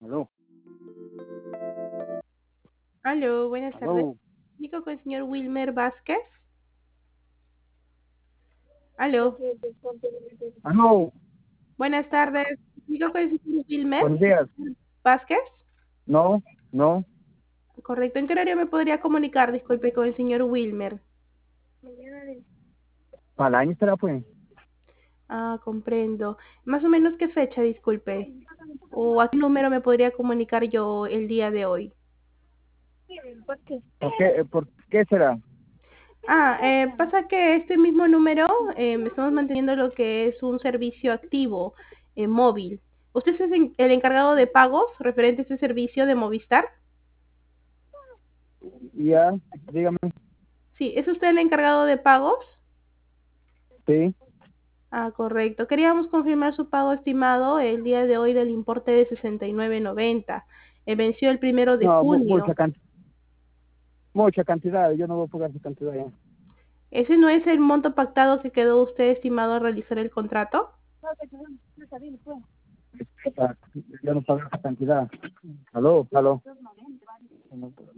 Aló, Aló, buenas tardes. aló, Digo con el señor Wilmer Vázquez. Aló, aló, buenas tardes. Digo con el señor Wilmer buenos días. Vázquez. No, no, Correcto. ¿En qué horario me podría comunicar, disculpe, con el señor Wilmer? para el año será pues. Ah, comprendo. Más o menos qué fecha, disculpe. ¿O a qué número me podría comunicar yo el día de hoy? Por qué será? Pasa que este mismo número estamos manteniendo lo que es un servicio activo móvil. ¿Usted es el encargado de pagos referente a este servicio de Movistar? Ya, dígame. Sí, ¿es usted el encargado de pagos? Sí, Ah, correcto. Queríamos confirmar su pago estimado el día de hoy del importe de 69.90. Venció el 1 de no, junio. mucha cantidad, yo no voy a pagar esa cantidad ya. ¿Ese no es el monto pactado que quedó usted estimado a realizar el contrato? Yo no pago esa cantidad. Aló, aló.